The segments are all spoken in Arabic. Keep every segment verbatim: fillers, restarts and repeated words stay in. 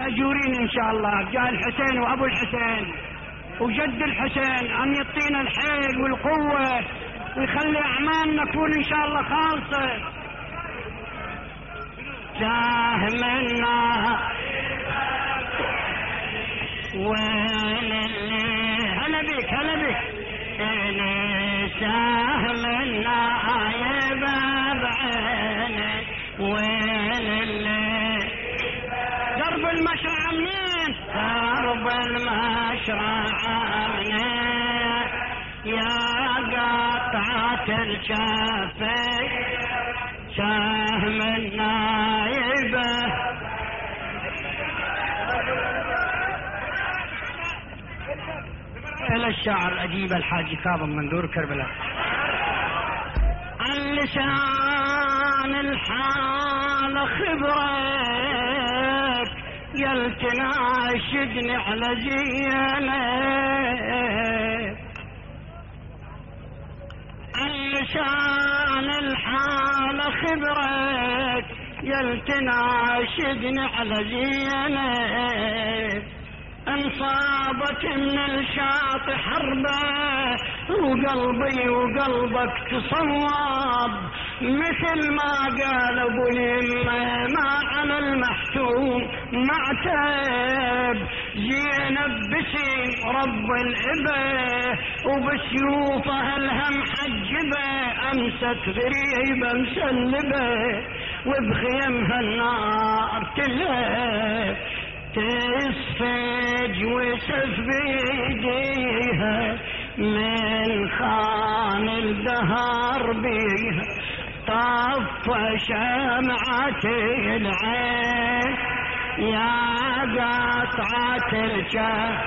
مأجورين إن شاء الله جاء الحسين وأبو الحسين وجد الحسين أن يعطينا الحيل والقوة ويخلي أعمالنا تكون إن شاء الله خالصة. ساهمنا وين اللي هلا بك هلا بك ساهمنا يا باب عيني وين اللي درب المشرع منين درب المشرع منين يا قطعة الشافي سهم النايبة إلى الشعر أجيب الحاج كاظم منذور كربلاء. عن لسان الحال خبرك يلتناشدني على زينك عن لسان الحال خبرك يلتناشدني على زينك انصابت من الشاطئ حربه وقلبي وقلبك تصوب مثل ما قال ابو اليمه ما على المحتوم معتب زينب بسين رب الابه وبسيوفها الهم حجبه امست غريبه مسلبه وبخيمها النار تلهب تسفج وسف بيديها من خان الدهر بيها طفى شمعة العين يا قطعة الجاه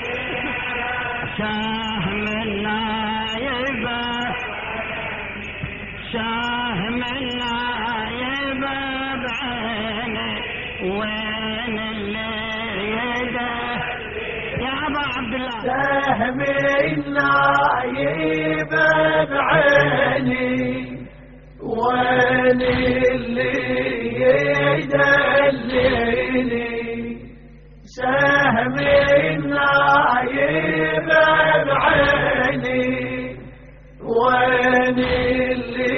سهم النايبة سهم النايبة بعيني وين اللي يا أبا عبد الله سهم النايبة بعيني وين اللي يدليني سهم النايبة بعيني وين اللي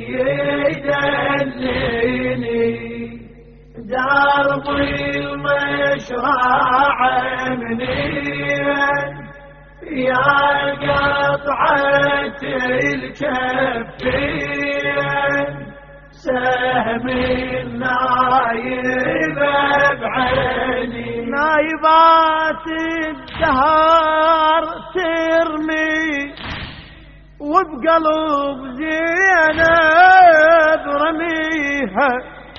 يدليني درب المشرع منين يا قطعة الكفين سهم النايبة بعيني نايبات الدهر ترمي وبقلب زينب رميها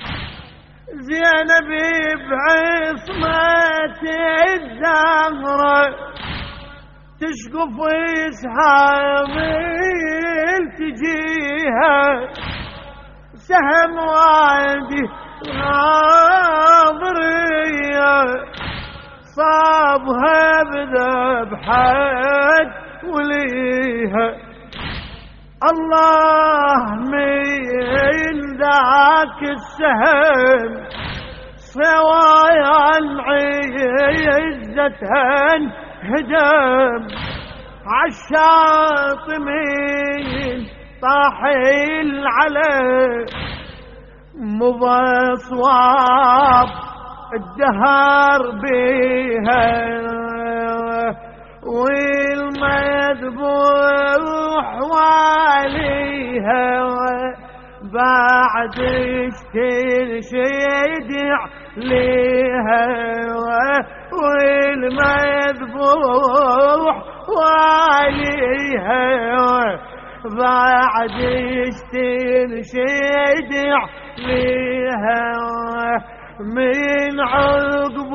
زينب بعصمة الزهرة تشقف إسحامل تجيها سهم وادي ناظرية صابها بذبحة وليها الله من ذاك السهم سوايا عزتهن هدم عالشاطمين طاحل عليه مبصواب الدهر بيها والمذبوح واليها بعد كل شي يدع ليها والمذبوح واليها بعد كل شي يدع ليها من عقب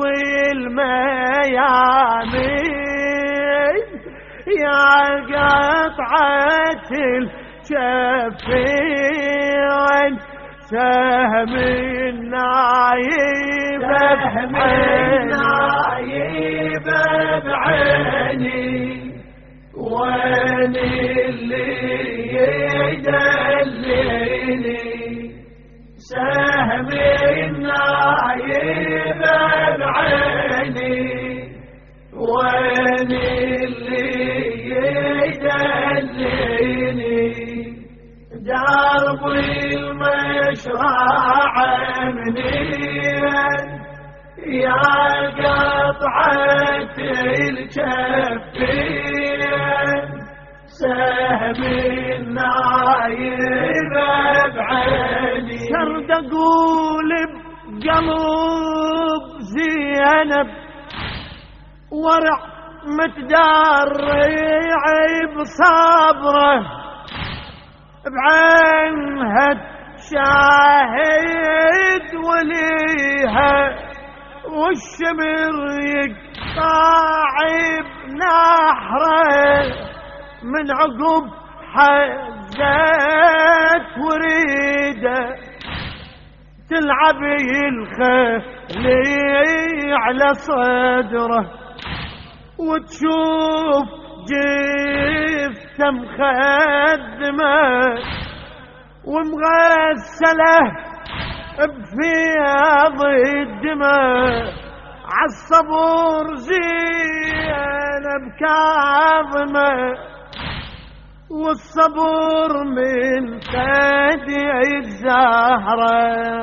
الميامين يا قطعة الشفين سهم النايبة بعيني وين اللي يدليني سهم النايبة بعيني المشرع منين يا قطعة الكفين سهم النايب بعيني سرد اقول بقلب زينب ورع متدرع بصبره بعينها شاهد وليها والشمر يقطع بنحره من عقب حزت وريده تلعب الخلي على صدره وتشوف جثة مخدمة ومغسلة بفياض الدماء عالصبور زينب كاظمة والصبور من ثدي الزهرة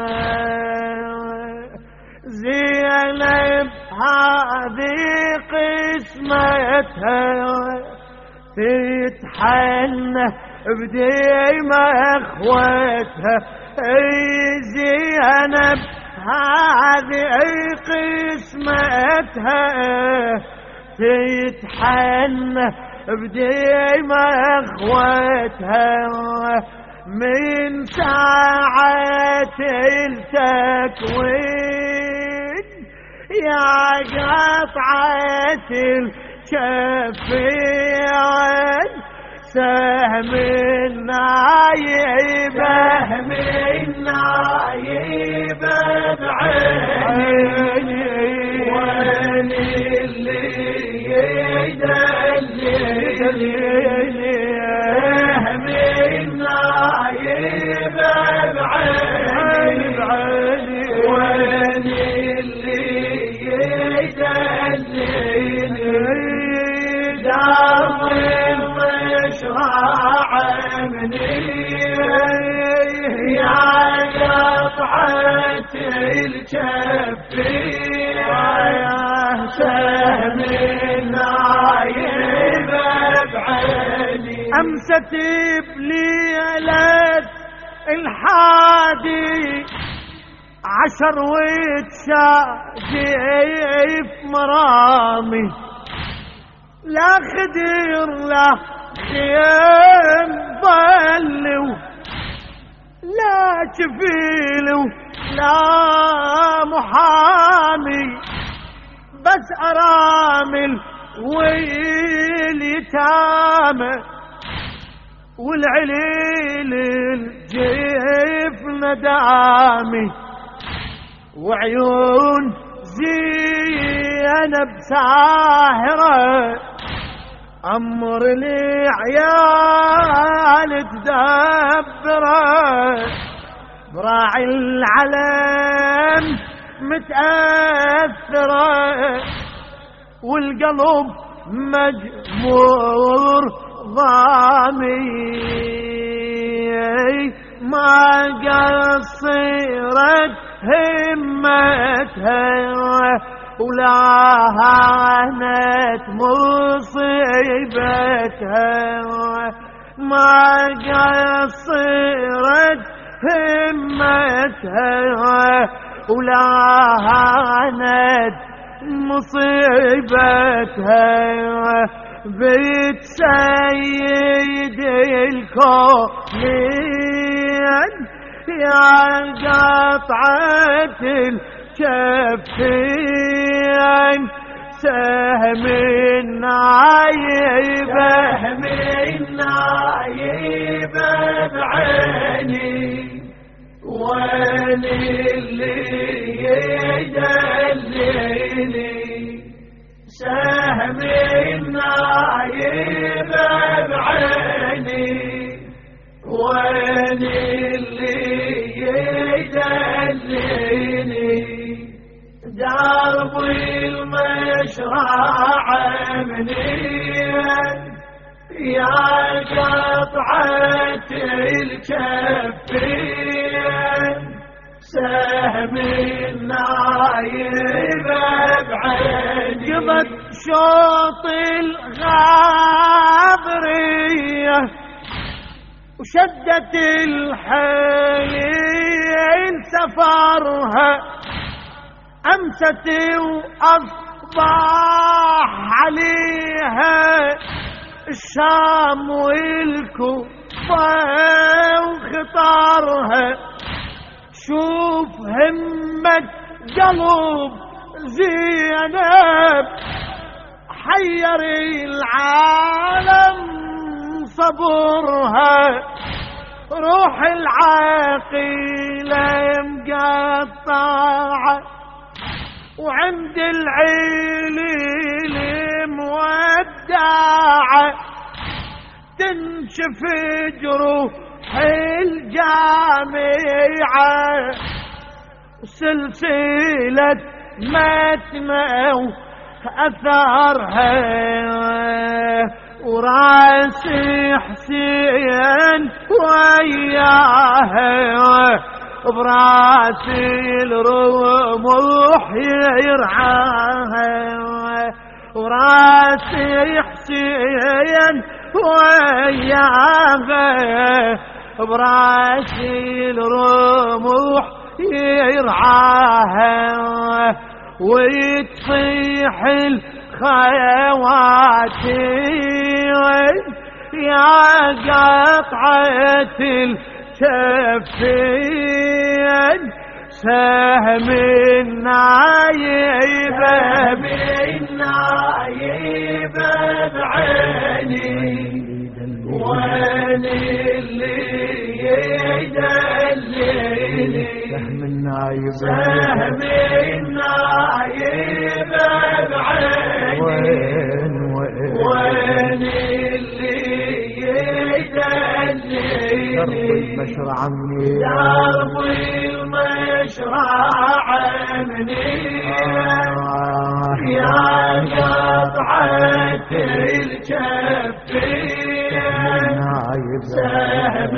زينب هذه قسمتها تتحنى بديمة اخوتها اي زينب هذه قسمتها تتحنى بديمة اخوتها من ساعة التكوين يا قطعة الكفين سهم النايبة سهم النايبة بعيني وين اللي يدللني سهم النايبة بعيني وين اللي يدللني دار المشرع منين يا قطعة الكفين سهم النايب بعيني أمست بليلة الحادي عشر وتشاجف مرامي لا خدير لا خيم ضلو لا شفيلو لا محامي بس أرامل واليتامى والعليل الجيف ندامي وعيون زينب ساهرة أمر العيال تدبره براعي العلم متأثرة والقلب مجمور ضامي ما قصرت همتها ولا هانت مصيبتها ما قصرت همتها ولا هانت مصيبتها بيت سيد الكونين يا قطعة الكفين سهم النايب سهم النايب بعيني وين اللي يدللني سهم النايب بعيني وين اللي يدللني درب المشرع منين يا قطعة الكفين سهم النايب بعيني قضت شوط الغابرية وشدت الحيل سفرها أمست وأصبح عليها الشام والكوفة وخطرها شوف همة قلب زينب حير العالم صبرها روح العاقلة مقطعة وعند العليل مودعة تنشف جروح الجامعة سلسلة متمة أثرها وراس حسين وياها براس الرمح يرعاها وراس حسين وياها براس الرمح يرعاها ويتصيح الخيوات يا قطعة الكفين سهم النايب النايب بعيني وين اللي يدللني سهم النايب سهم النايب بعيني وين وين وين اللي يدللني درب المشرع مني درب المشرع مني يا قطعة الكفين سهم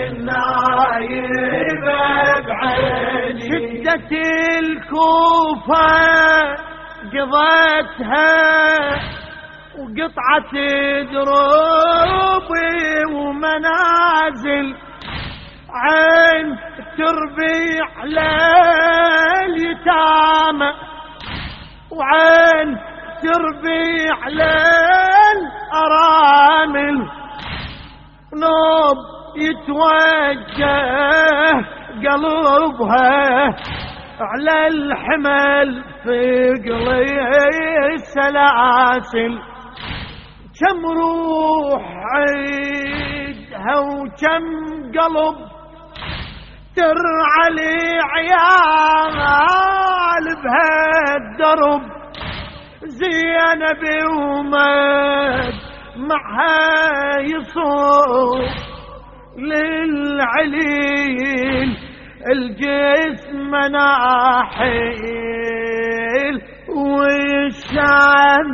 النايب بعيني شدة الكوفة قضتها وقطعة دروب ومنازل عين تربيع لليتامى وعين تربيع للأرامل نوب يتوجه قلبها على الحمل في قلي السلاسل كم روح عيدها وكم قلب ترعى لي عيال بهالدرب زينب ومد معها يصوب للعليل الجسم ناحيل والشام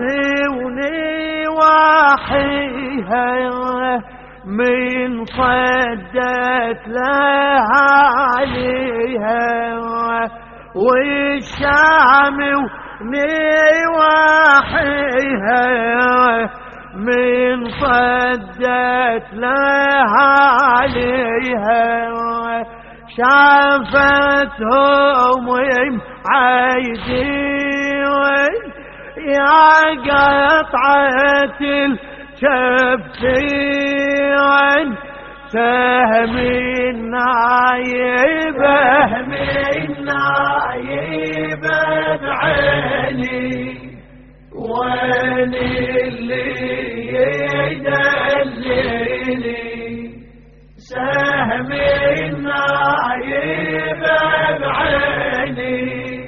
ونواحيها من صدت لها عليها والشام ونواحيها من صدت لها عليها شافتهم عايدين يا قطعة الكفين سهم النايب سهم النايب بعيني وين اللي يدللني سهم النايب بعيني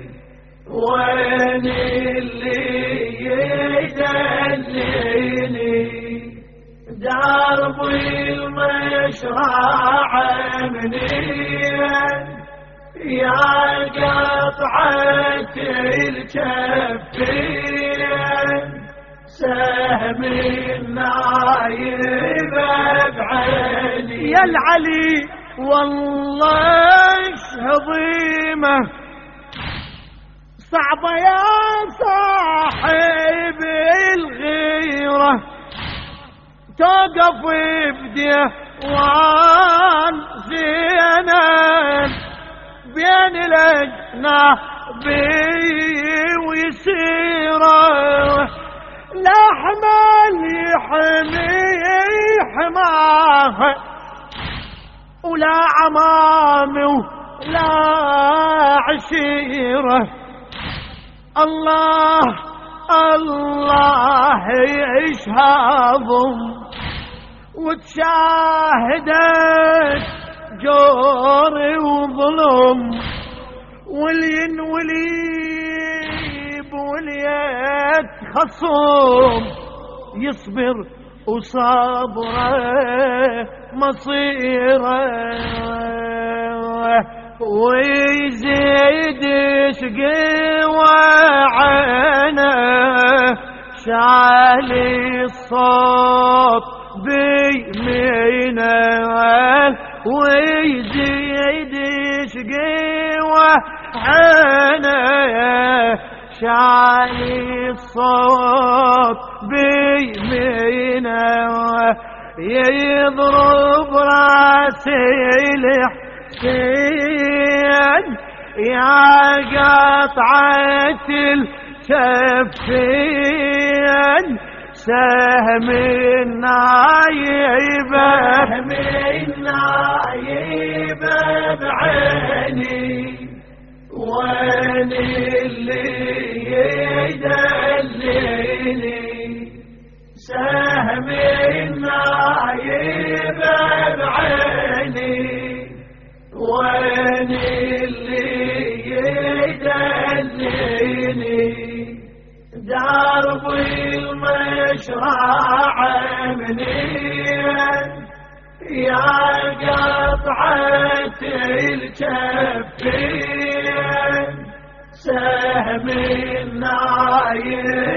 وين اللي يدللني درب المشرع منين يا قطعة الكفين سهم النايب بعيني يا العلي والله هضيمة صعبة يا صاحب الغيرة توقف بديوان زينان بين الأجنبي ويسيره لا حمال يحمي حماه ولا عمامي ولا عشيره الله الله يشهدهم وتشاهدت جوري وظلم والين وليب وليت خصوم يصبر وصبره مصيره ويزيد شقي وعينه شعلي الصوت بيمينه ويزيد شقي وعينه شعلي الصوت بيمينه يضرب راسي الحسين يا قطعة الكفين سهم النايبة سهم النايبة بعيني وين اللي يدليني سهم النايبة بعيني وين اللي يدليني درب المشرع منين يا قطعة الكفين سهم النايب